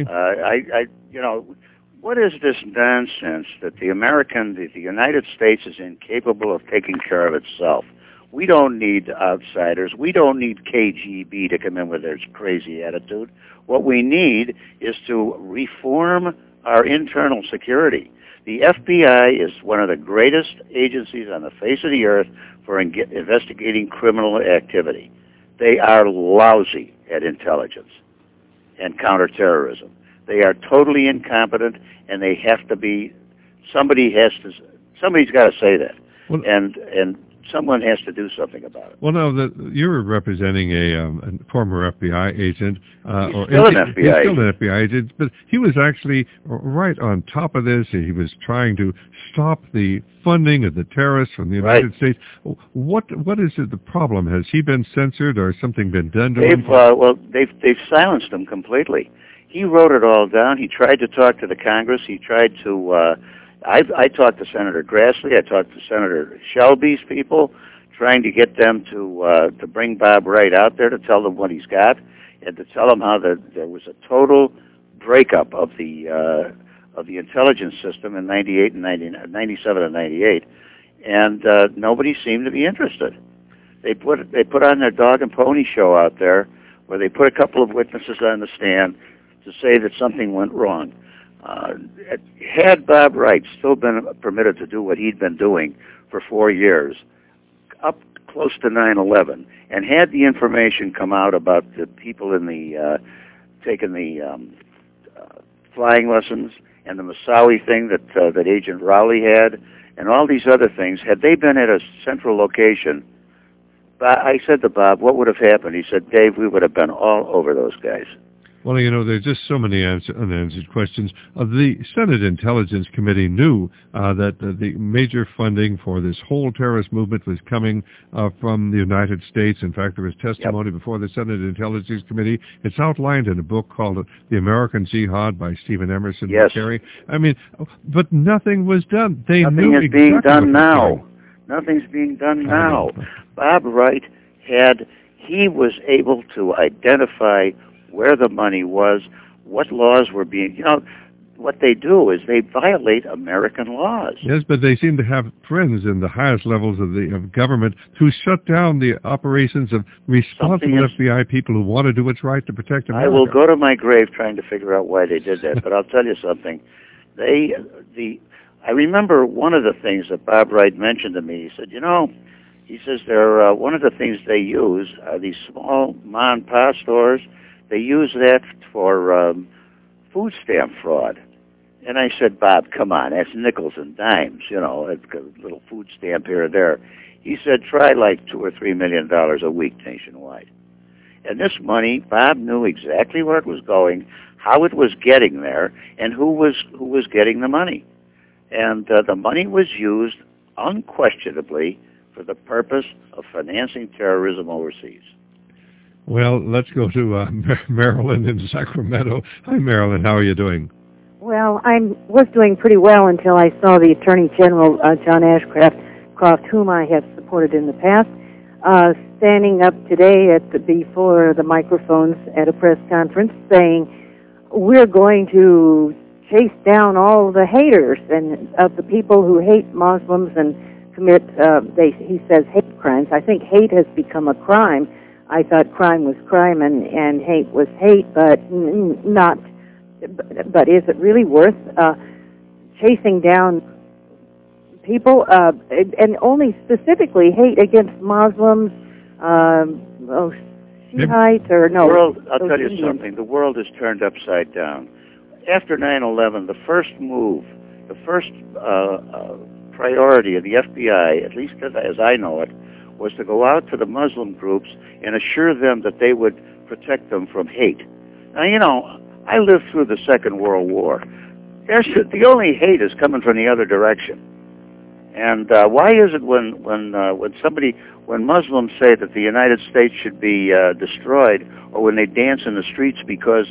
What is this nonsense that the United States is incapable of taking care of itself? We don't need outsiders. We don't need KGB to come in with their crazy attitude. What we need is to reform our internal security. The FBI is one of the greatest agencies on the face of the earth for investigating criminal activity. They are lousy at intelligence and counterterrorism. They are totally incompetent, and they have to be. Somebody's got to say that, well, and someone has to do something about it. Well, now, you were representing a former FBI agent. He's still an FBI agent, but he was actually right on top of this. He was trying to stop the funding of the terrorists from the United States. What is the problem? Has he been censored or something been done to him? They've silenced him completely. He wrote it all down. He tried to talk to the Congress. He tried to... I talked to Senator Grassley. I talked to Senator Shelby's people, trying to get them to bring Bob Wright out there to tell them what he's got, and to tell them how there was a total breakup of the intelligence system in 98 and 97 and 98, and nobody seemed to be interested. They put on their dog and pony show out there, where they put a couple of witnesses on the stand to say that something went wrong. Had Bob Wright still been permitted to do what he'd been doing for 4 years, up close to 9/11, and had the information come out about the people in the taking the flying lessons and the Moussaoui thing that Agent Rowley had, and all these other things, had they been at a central location, I said to Bob, what would have happened? He said, Dave, we would have been all over those guys. Well, there's just so many unanswered questions. The Senate Intelligence Committee knew that the major funding for this whole terrorist movement was coming from the United States. In fact, there was testimony before the Senate Intelligence Committee. It's outlined in a book called The American Jihad by Stephen Emerson McCary. But nothing was done. Nothing is being done now. Nothing's being done now. Bob Wright he was able to identify where the money was, what laws were being, what they do is they violate American laws. Yes, but they seem to have friends in the highest levels of government who shut down the operations of responsible FBI people who want to do what's right to protect America. I will go to my grave trying to figure out why they did that, but I'll tell you something. I remember one of the things that Bob Wright mentioned to me. He said, he says one of the things they use are these small mom and pop stores. They use that for food stamp fraud. And I said, Bob, come on, that's nickels and dimes, a little food stamp here or there. He said, try like $2 or $3 million a week nationwide. And this money, Bob knew exactly where it was going, how it was getting there, and who was getting the money. And the money was used unquestionably for the purpose of financing terrorism overseas. Well, let's go to Marilyn in Sacramento. Hi, Marilyn. How are you doing? Well, I was doing pretty well until I saw the Attorney General, John Ashcroft, whom I have supported in the past, standing up today before the microphones at a press conference saying, we're going to chase down all the haters and of the people who hate Muslims and commit, he says, hate crimes. I think hate has become a crime. I thought crime was crime and hate was hate, but not but is it really worth chasing down people and only specifically hate against Muslims, Shiites, or no? I'll tell you Indians. something. The world is turned upside down. After 9/11, the first move, the first priority of the FBI, at least as I know it, was to go out to the Muslim groups and assure them that they would protect them from hate. Now, you know, I lived through the Second World War. The only hate is coming from the other direction. And why is it when Muslims say that the United States should be destroyed, or when they dance in the streets because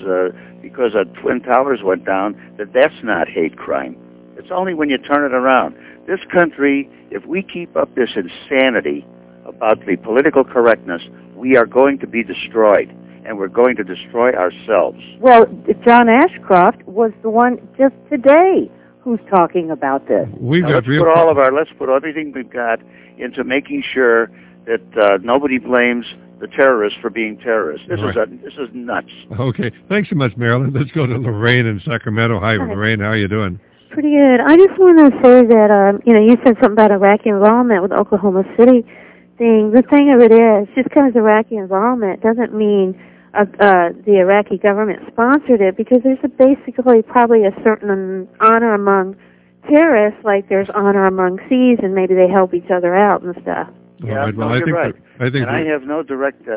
Twin Towers went down, that's not hate crime? It's only when you turn it around. This country, if we keep up this insanity about the political correctness, we are going to be destroyed, and we're going to destroy ourselves. Well, John Ashcroft was the one just today who's talking about this. Let's put everything we've got into making sure that nobody blames the terrorists for being terrorists. This is nuts. Okay, thanks so much, Marilyn. Let's go to Lorraine in Sacramento. Hi, Lorraine. How are you doing? Pretty good. I just want to say that you said something about Iraqi involvement with the Oklahoma City thing. The thing of it is, just because Iraqi involvement doesn't mean the Iraqi government sponsored it, because there's basically probably a certain honor among terrorists, like there's honor among thieves, and maybe they help each other out and stuff. Yeah, you're right. I have no direct,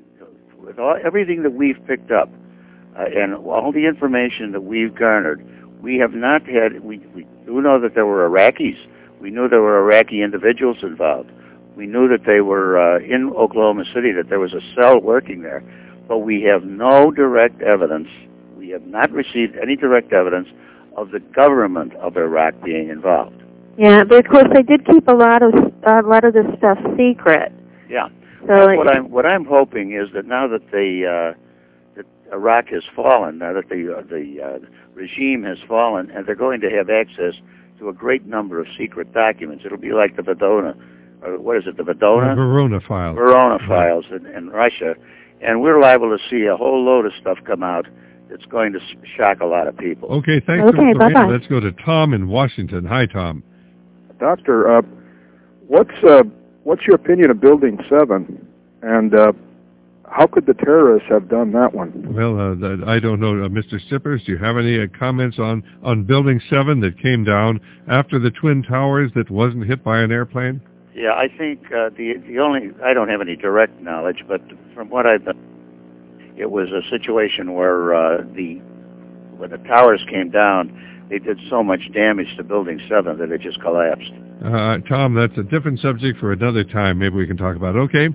with everything that we've picked up and all the information that we've garnered, we have not had, we do know that there were Iraqis. We knew there were Iraqi individuals involved. We knew that they were in Oklahoma City, that there was a cell working there. But we have no direct evidence. We have not received any direct evidence of the government of Iraq being involved. Yeah, but of course they did keep a lot of this stuff secret. Yeah. So what I'm hoping is that now that that Iraq has fallen, now that the regime has fallen, and they're going to have access to a great number of secret documents. It'll be like the Verona, or what is it, the Verona? The Verona files. Verona files in Russia. And we're liable to see a whole load of stuff come out that's going to shock a lot of people. Okay, thanks. Okay, bye-bye. Let's go to Tom in Washington. Hi, Tom. Doctor, what's your opinion of Building 7, and how could the terrorists have done that one? Well, I don't know. Mr. Sippers, do you have any comments on Building 7 that came down after the Twin Towers that wasn't hit by an airplane? Yeah, I think the only, I don't have any direct knowledge, but from what I've done, it was a situation where when the towers came down, they did so much damage to Building 7 that it just collapsed. Tom, that's a different subject for another time. Maybe we can talk about it. Okay.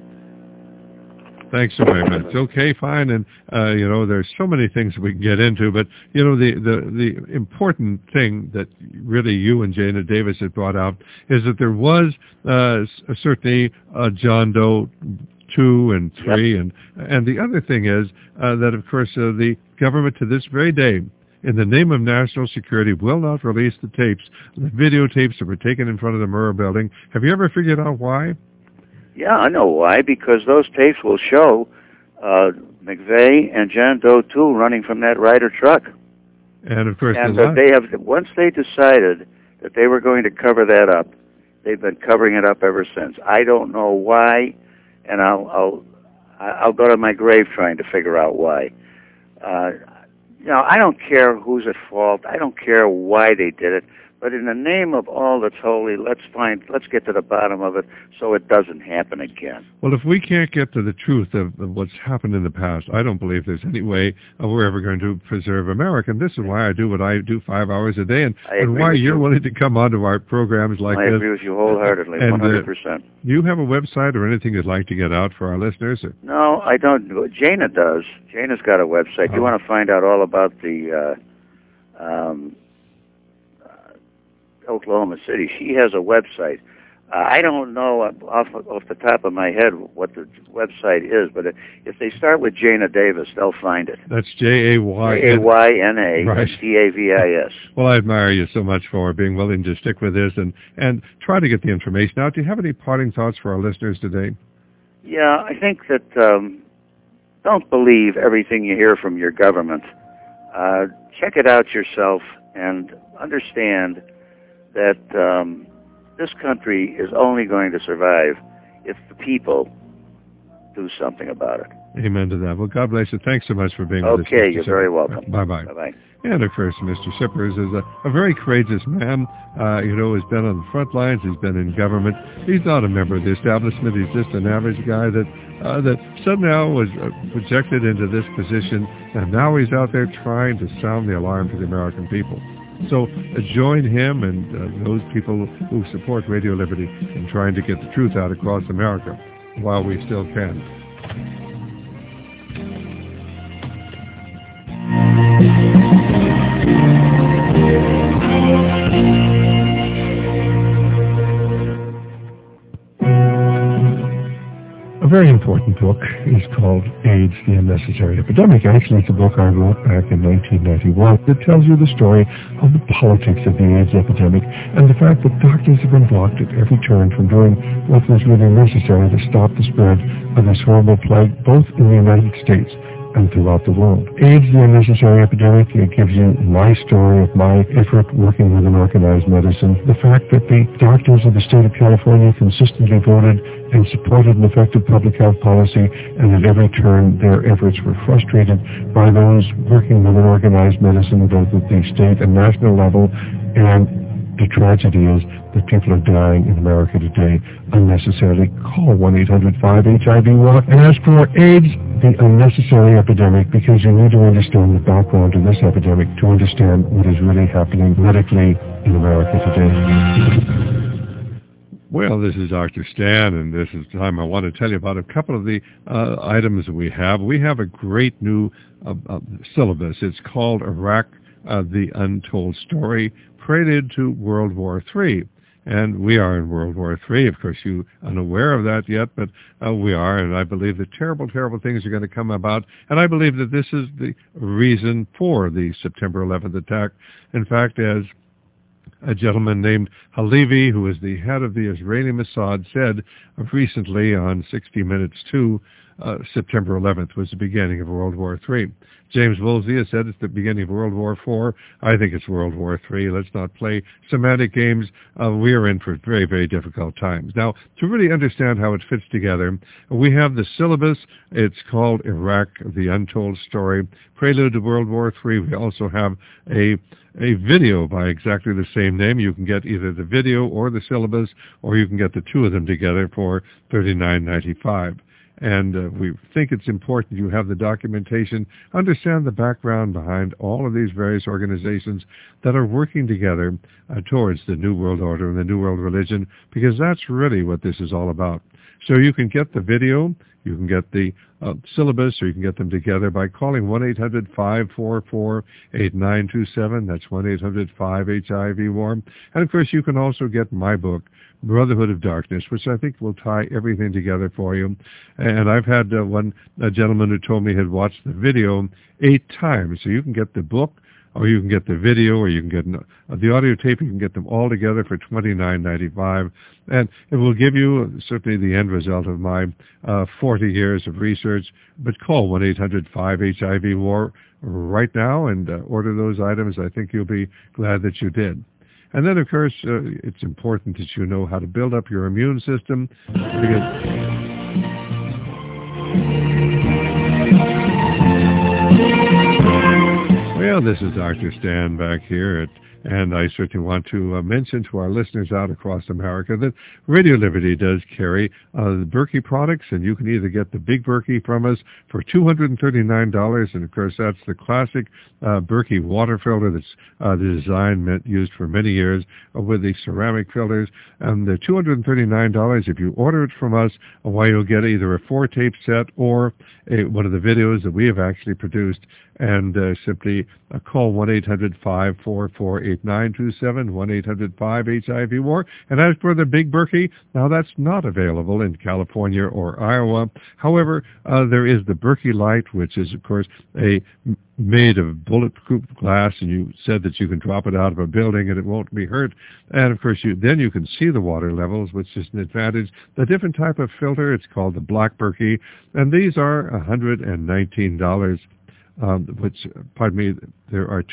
Thanks so very much. Okay, fine. And, there's so many things we can get into, but, the important thing that really you and Jana Davis had brought out is that there was certainly John Doe 2 and 3. Yep. And the other thing is that, of course, the government to this very day, in the name of national security, will not release the tapes, the videotapes that were taken in front of the Murrah building. Have you ever figured out why? Yeah, I know why, because those tapes will show McVeigh and John Doe 2 running from that Ryder truck. And, of course, they have, once they decided that they were going to cover that up, they've been covering it up ever since. I don't know why, and I'll go to my grave trying to figure out why. I don't care who's at fault. I don't care why they did it. But in the name of all that's holy, let's get to the bottom of it so it doesn't happen again. Well, if we can't get to the truth of what's happened in the past, I don't believe there's any way we're ever going to preserve America. And this is why I do what I do 5 hours a day, and why you're willing to come onto our programs like this. I agree with you wholeheartedly, 100%. Do you have a website or anything you'd like to get out for our listeners? Or? No, I don't. Jana does. Jana's got a website. Oh. You want to find out all about the Oklahoma City. She has a website. I don't know off the top of my head what the website is, but if they start with Jana Davis, they'll find it. That's Jayna Davis. Well, I admire you so much for being willing to stick with this and try to get the information out. Do you have any parting thoughts for our listeners today? Yeah, I think that don't believe everything you hear from your government. check it out yourself and understand that this country is only going to survive if the people do something about it. Amen to that. Well, God bless you. Thanks so much for being with us. Okay, you're very welcome. Bye-bye. Bye-bye. And, of course, Mr. Shippers is a very courageous man. He's been on the front lines. He's been in government. He's not a member of the establishment. He's just an average guy that somehow was projected into this position, and now he's out there trying to sound the alarm to the American people. So join him and those people who support Radio Liberty in trying to get the truth out across America while we still can. A very important book is called AIDS, the Unnecessary Epidemic. Actually, it's a book I wrote back in 1991 that tells you the story of the politics of the AIDS epidemic and the fact that doctors have been blocked at every turn from doing what was really necessary to stop the spread of this horrible plague, both in the United States and throughout the world. AIDS, the Unnecessary Epidemic, it gives you my story of my effort working with an organized medicine. The fact that the doctors of the state of California consistently voted and supported an effective public health policy, and at every turn their efforts were frustrated by those working with an organized medicine, both at the state and national level. And the tragedy is that people are dying in America today unnecessarily. Call 1-800-5HIV-WALK and ask for AIDS, the Unnecessary Epidemic, because you need to understand the background of this epidemic to understand what is really happening medically in America today. Well, this is Dr. Stan, and this is the time I want to tell you about a couple of the items that we have. We have a great new syllabus. It's called Iraq, the Untold Story, Prelude to World War III. And we are in World War III. Of course, you are unaware of that yet, but we are, and I believe that terrible, terrible things are going to come about. And I believe that this is the reason for the September 11th attack. In fact, as a gentleman named Halevi, who is the head of the Israeli Mossad, said recently on 60 Minutes 2, September 11th was the beginning of World War III. James Woolsey has said it's the beginning of World War IV. I think it's World War III. Let's not play semantic games. We are in for very, very difficult times. Now, to really understand how it fits together, we have the syllabus. It's called Iraq, the Untold Story, Prelude to World War III. We also have a video by exactly the same name. You can get either the video or the syllabus, or you can get the two of them together for $39.95. And we think it's important you have the documentation, understand the background behind all of these various organizations that are working together towards the New World Order and the New World Religion, because that's really what this is all about. So you can get the video, you can get the syllabus, or you can get them together by calling 1-800-544-8927. That's 1-800-5HIV-WARM. And, of course, you can also get my book, Brotherhood of Darkness, which I think will tie everything together for you. And I've had a gentleman who told me he had watched the video 8 times. So you can get the book, or you can get the video, or you can get the audio tape. You can get them all together for $29.95. And it will give you certainly the end result of my 40 years of research. But call 1-800-5HIV-WAR right now and order those items. I think you'll be glad that you did. And then, of course, it's important that you know how to build up your immune system, because well, this is Dr. Stan back here, and I certainly want to mention to our listeners out across America that Radio Liberty does carry the Berkey products, and you can either get the Big Berkey from us for $239, and of course that's the classic Berkey water filter that's the design used for many years with the ceramic filters, and the $239, if you order it from us, why you'll get either a 4-tape set or one of the videos that we have actually produced, and simply call 1-800-544-8927, 1-800-5HIV-WAR. And as for the Big Berkey, now that's not available in California or Iowa. However, there is the Berkey Light, which is, of course, made of bulletproof glass, and you said that you can drop it out of a building and it won't be hurt. And, of course, then you can see the water levels, which is an advantage. The different type of filter, it's called the Black Berkey, and these are $119. which, pardon me, there are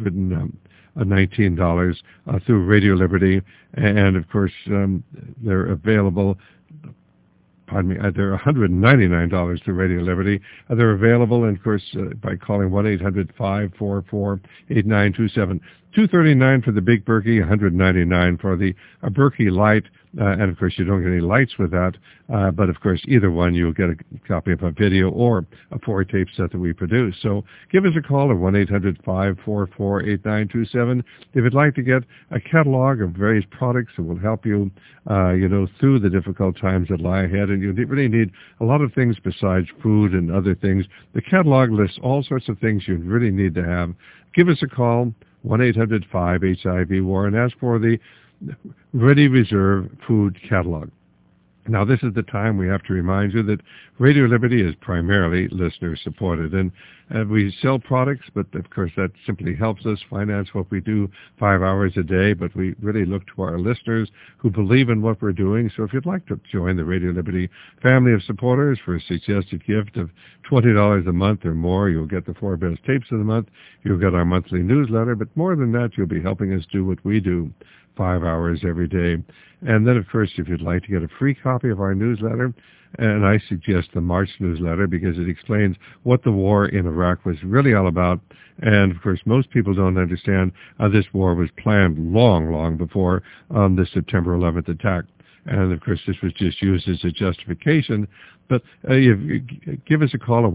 $219 through Radio Liberty, and of course they're available. Pardon me, they're $199 through Radio Liberty. They're available, and of course, by calling 1-800-544-8927. $239 for the Big Berkey, $199 for the Berkey Light, and of course you don't get any lights with that, but of course either one you'll get a copy of a video or a 4-tape set that we produce. So give us a call at 1-800-544-8927 if you'd like to get a catalog of various products that will help you, through the difficult times that lie ahead. And you really need a lot of things besides food and other things. The catalog lists all sorts of things you really need to have. Give us a call, 1-800-5-HIV-WAR, and ask for the Ready Reserve Food Catalog. Now, this is the time we have to remind you that Radio Liberty is primarily listener-supported, and we sell products, but of course that simply helps us finance what we do 5 hours a day, but we really look to our listeners who believe in what we're doing. So if you'd like to join the Radio Liberty family of supporters for a suggested gift of $20 a month or more, you'll get the 4 best tapes of the month, you'll get our monthly newsletter, but more than that, you'll be helping us do what we do 5 hours every day. And then, of course, if you'd like to get a free copy of our newsletter, and I suggest the March newsletter because it explains what the war in Iraq was really all about. And, of course, most people don't understand how this war was planned long, long before the September 11th attack. And, of course, this was just used as a justification. But give us a call at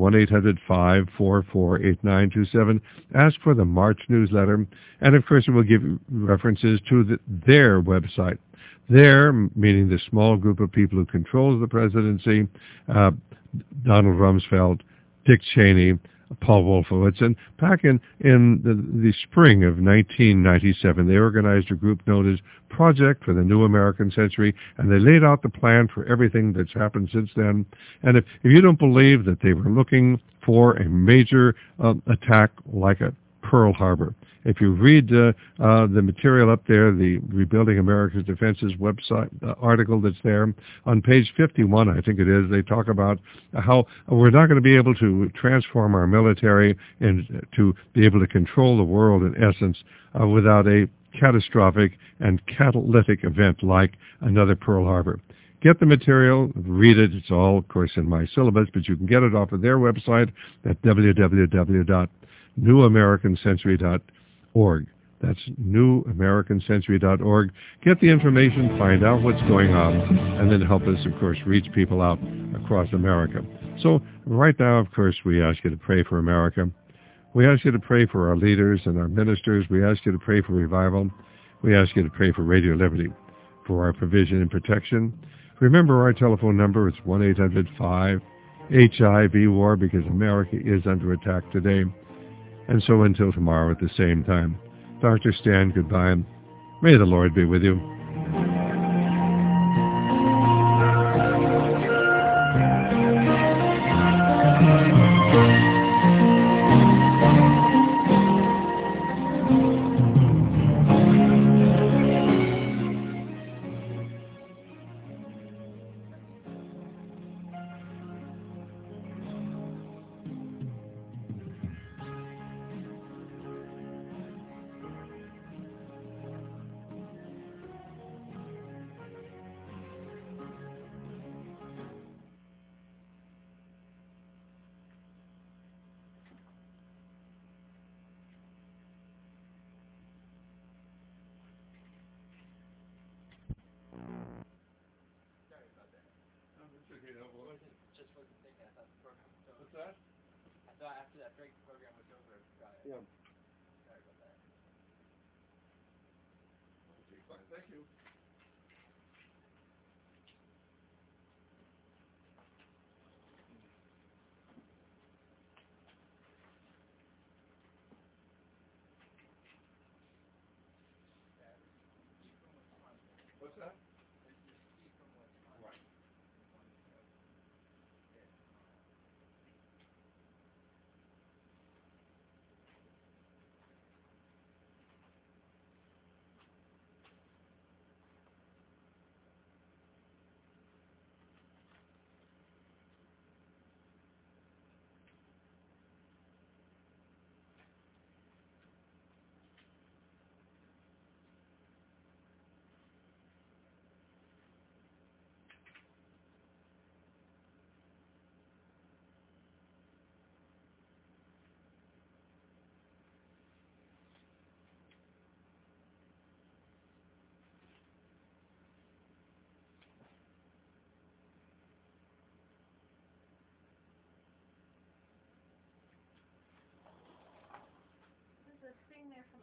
1-800-544-8927. Ask for the March newsletter. And, of course, it will give references to their website. Their, meaning the small group of people who controls the presidency, Donald Rumsfeld, Dick Cheney, Paul Wolfowitz. And back in the spring of 1997, they organized a group known as Project for the New American Century, and they laid out the plan for everything that's happened since then. And if you don't believe that they were looking for a major attack like a Pearl Harbor, if you read the material up there, the Rebuilding America's Defenses website article that's there, on page 51, I think it is, they talk about how we're not going to be able to transform our military and to be able to control the world, in essence, without a catastrophic and catalytic event like another Pearl Harbor. Get the material, read it. It's all, of course, in my syllabus, but you can get it off of their website at www.newamericancentury.org. That's newamericancentury.org. Get the information, find out what's going on, and then help us, of course, reach people out across America. So right now, of course, we ask you to pray for America. We ask you to pray for our leaders and our ministers. We ask you to pray for revival. We ask you to pray for Radio Liberty, for our provision and protection. Remember, our telephone number is 1-800-5-HIV-WAR, because America is under attack today. And so until tomorrow at the same time, Dr. Stan, goodbye. May the Lord be with you. Thank you. What's that? Right.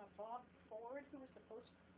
Bob Ford, who was the